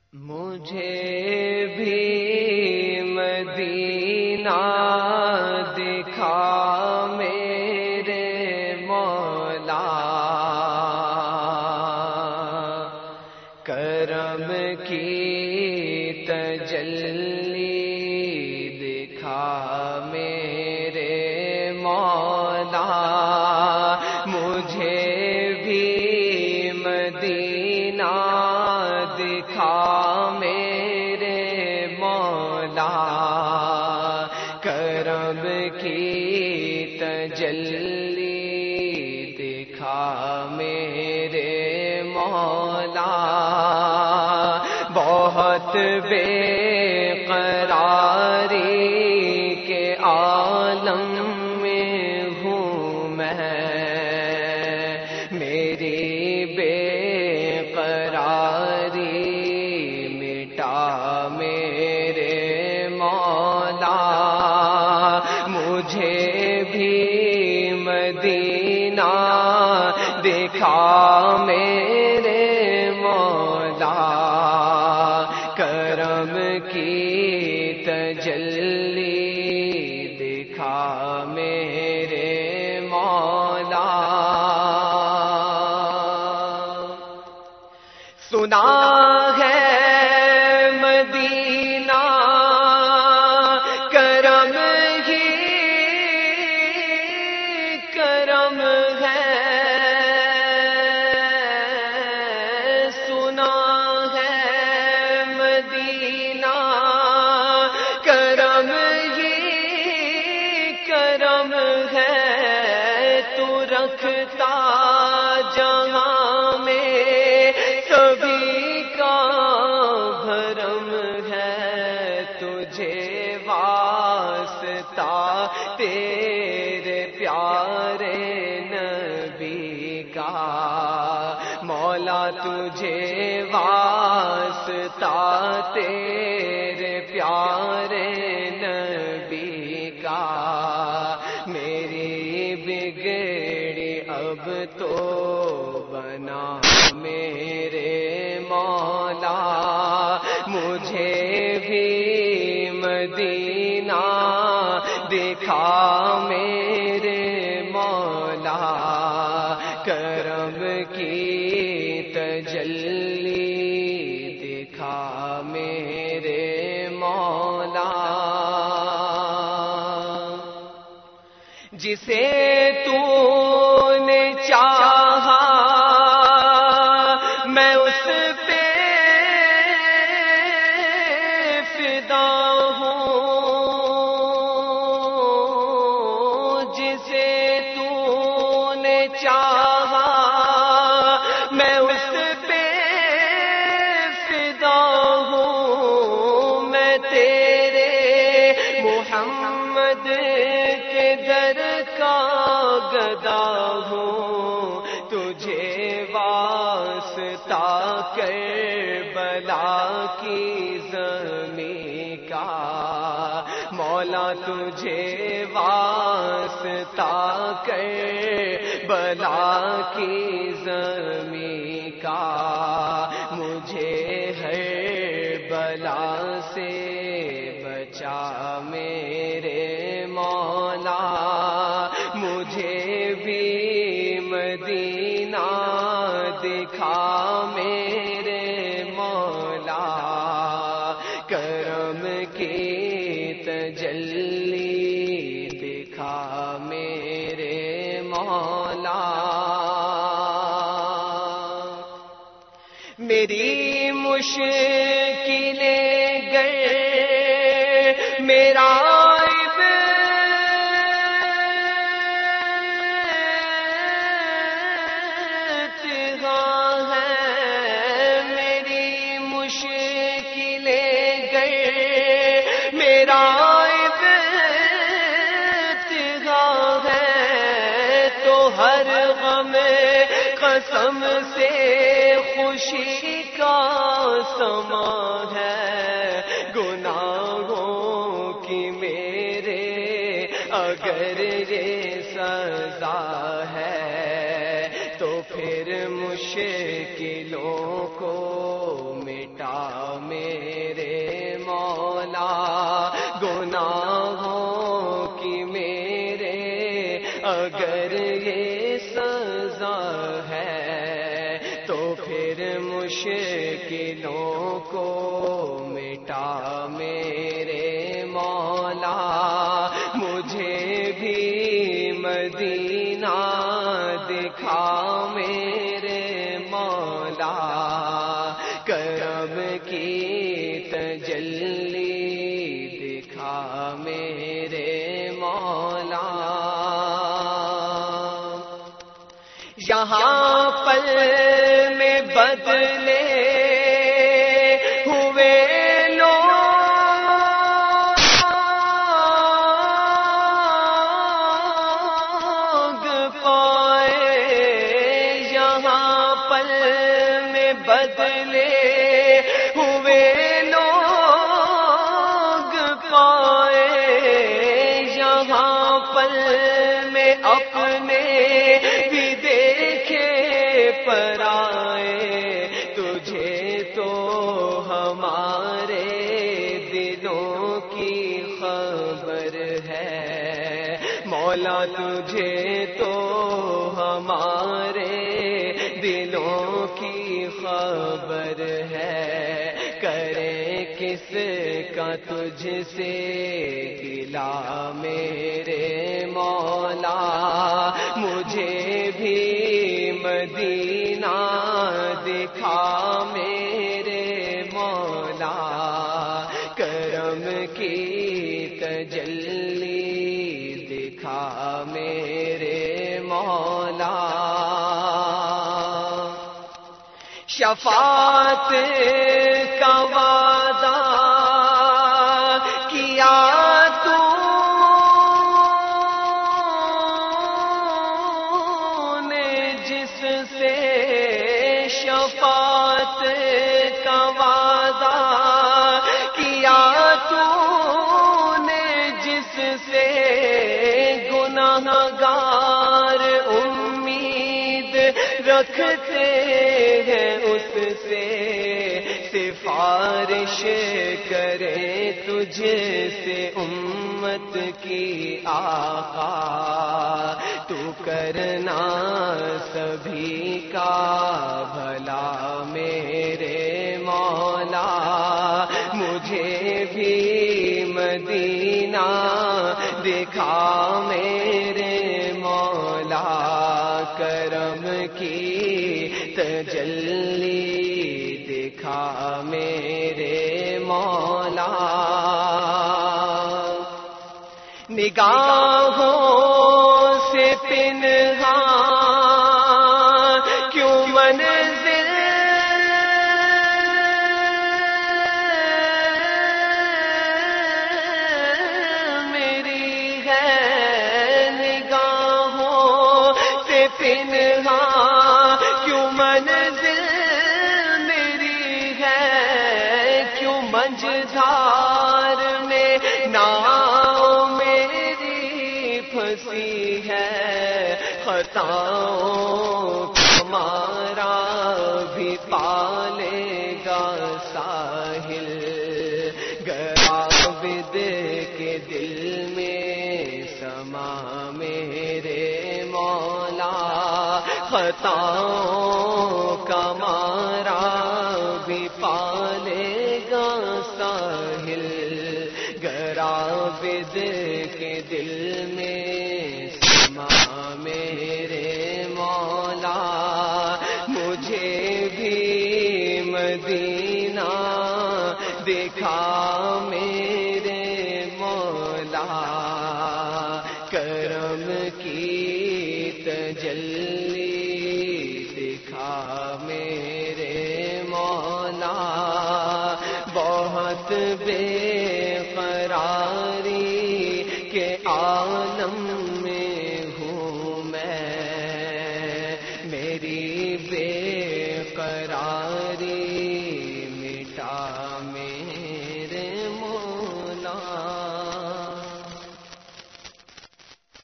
مجھے بھی مدینہ دکھا میرے مولا، کرم کی تجلی دکھا میرے مولا، مجھے بھی مدینہ دکھا میرے مولا، کرم کی تجلی دکھا میرے مولا، بہت بے قراری کے عالم میں ہوں میں، میری بے قراری مٹا میرے مولا، مجھے بھی مدینہ دکھا میرے مولا، کرم کی تجلی دکھا میرے مولا۔ سنا ہے مدینہ کرم ہی کرم ہے، سنا ہے مدینہ کرم ہی کرم ہے، تو رکھتا جہاں میں سبھی کا بھرم ہے، تجھے واسطہ تیرے پیارے نبی کا، مولا تجھے واسطہ تیرے پیارے نبی کا، میری بگڑی اب تو بنا میرے مولا، مجھے بھی مدینہ دکھا میرے مولا، کرم کی تجلی دکھا میرے مولا، جسے تو نے چاہا میں اس پہ فدا ہوں، جسے تو نے چاہا میں اس پہ فدا ہوں، میں تیرے محمد کے در کا گدا ہوں، تجھے واسطہ کربلا کی زمین کا، مولا تجھے واسطہ کربلا کی زمین کا، مجھے ہر بلا سے بچا میرے مولا، مجھے بھی مدینہ دکھا میرے مولا، کرم کی تجلی دکھا میرے مولا، میری مشکلیں گئے میرا ہر غم قسم سے خوشی کا سما ہے، گناہوں کی میرے اگر یہ سزا ہے تو پھر مشکل مشکلوں کو مٹا میرے مولا، گناہوں کی میرے اگر یہ سزا ہے تو پھر مشکلوں کو مٹا میرے مولا، مجھے بھی مدینہ دکھا میرے مولا، کرم کی تجلی دکھا میرے مولا۔ یہاں پل میں بدلے ہوئے لوگ پائے، یہاں پل میں بدلے ہوئے لوگ پائے، یہاں پل میں اپنے بھی دیکھے پر آئے، تجھے تو ہمارے دلوں کی خبر ہے مولا، تجھے تو ہمارے دلوں کی خبر ہے، کرے کس کا تجھ سے گلا میرے مولا، مجھے بھی مدینہ دکھا میرے مولا، کرم کی تجلی دکھا میرے مولا۔ شفاعت کا وعدہ کیا تو نے جس سے، شفاعت کا وعدہ کیا تو نے جس سے، گناہگار امید رکھتے ہیں اس سے، سفارش کرے تجھ سے امت کی آقا، تو کرنا سبھی کا بھلا میرے مولا، مجھے بھی مدینہ دکھا میرے مولا، کرم کی تجلی دکھا میرے مولا۔ نگاہوں سے پنہاں کیوں منزل میری ہے، نگاہوں سے پنہاں کیوں منزل میری ہے، کیوں منجھار میں ناؤ میری پھنسی ہے، خطاؤں ہمارا بھی پالے گا ساحل، گراوید کے دل میں سما میرے مولا، خطاؤں کا مارا بھی پالے گا ساحل، گراوید کے دل میں سما میرے مولا، مجھے بھی مدینہ دکھا میرے مولا، کرم کی تجلی دکھا